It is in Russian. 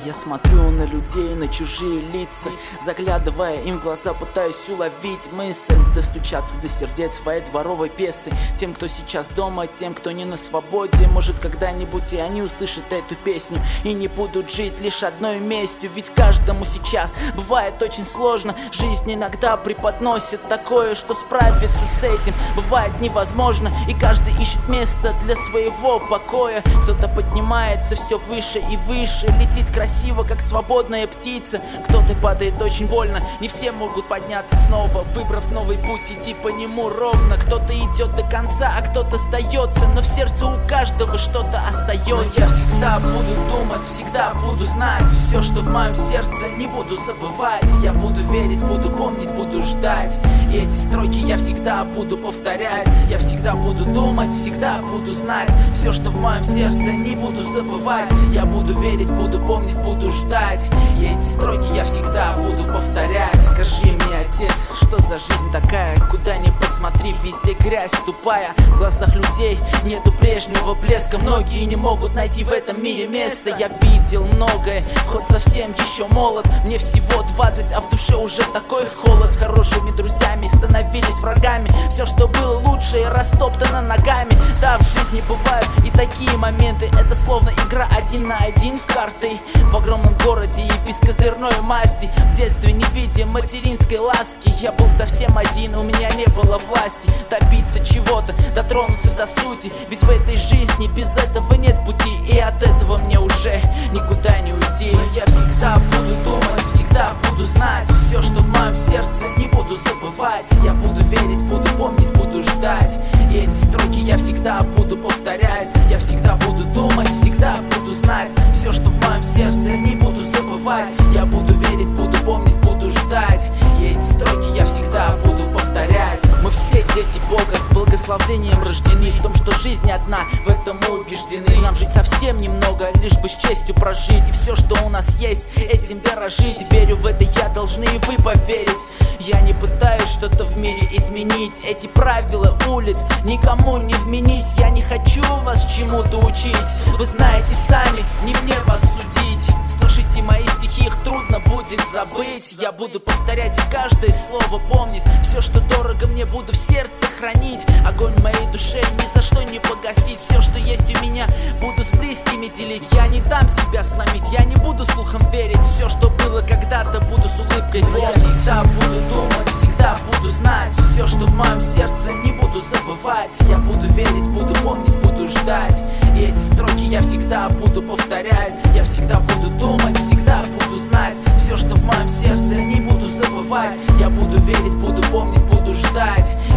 Я смотрю на людей, на чужие лица, заглядывая им в глаза, пытаюсь уловить мысль, достучаться до сердец своей дворовой пьесы. Тем, кто сейчас дома, тем, кто не на свободе, может когда-нибудь и они услышат эту песню и не будут жить лишь одной местью. Ведь каждому сейчас бывает очень сложно, жизнь иногда преподносит такое, что справиться с этим бывает невозможно, и каждый ищет место для своего покоя. Кто-то поднимается все выше и выше, летит красиво, как свободная птица. Кто-то падает очень больно, не все могут подняться снова, выбрав новый путь, идти по нему ровно. Кто-то идет до конца, а кто-то сдается, но в сердце у каждого что-то остается. Но я всегда буду думать, всегда буду знать, все, что в моем сердце, не буду забывать. Я буду верить, буду помнить, буду ждать, и эти строки я всегда буду повторять. Я всегда буду думать, всегда буду знать, все, что в моем сердце, не буду забывать. Я буду верить, буду помнить, буду ждать, и эти строки я всегда буду повторять. Скажи мне, отец, что за жизнь такая? Куда ни посмотри, везде грязь тупая. В глазах людей нету прежнего блеска, многие не могут найти в этом мире место. Я видел многое, хоть совсем еще молод, мне всего 20, а в душе уже такой холод. С хорошими друзьями становились врагами, все, что было лучше, растоптано ногами. Да, в жизни бывают и такие моменты, это словно игра 1 на 1 в карты. В огромном городе и без козырной масти, в детстве не видя материнской ласки, я был совсем один, у меня не было власти добиться чего-то, дотронуться до сути. Ведь в этой жизни без этого нет пути, и от этого мне уже никуда не уйти. Но я всегда буду думать, всегда буду знать, все, что в моем сердце, не буду забывать. Я буду верить, буду помнить, буду ждать, и эти строки я всегда буду повторять. Я всегда буду думать, всегда буду знать, все, что в моем сердце, не буду забывать. Я буду верить, буду помнить, буду ждать, и эти строки я всегда буду повторять. Мы все дети Бога, с благословением рождены, в том, что жизнь одна, в этом мы убеждены. Нам жить совсем немного, лишь бы с честью прожить, и все, что у нас есть, этим дорожить. Верю в это я, должны и вы поверить. Я не пытаюсь что-то в мире изменить, эти правила улиц никому не вменить. Я не хочу вас чему-то учить, вы знаете сами, не мне вас судить. Слушайте мои стихи, их трудно будет забыть. Я буду повторять и каждое слово помнить, все, что дорого мне, буду в сердце хранить. Огонь в моей душе ни за что не погасить, все, что есть у меня, буду с близкими делить. Я не дам себя сломить, я не буду слухом верить, все, что было когда-то, буду с улыбкой помнить. Я всегда буду думать, всегда буду знать, все, что в моем сердце, не буду забывать. Я буду верить, буду помнить, буду ждать, и эти строки я всегда буду повторять. Я всегда буду думать, всегда буду знать, все, что в моем сердце, не буду забывать. Я буду верить, буду помнить, буду ждать,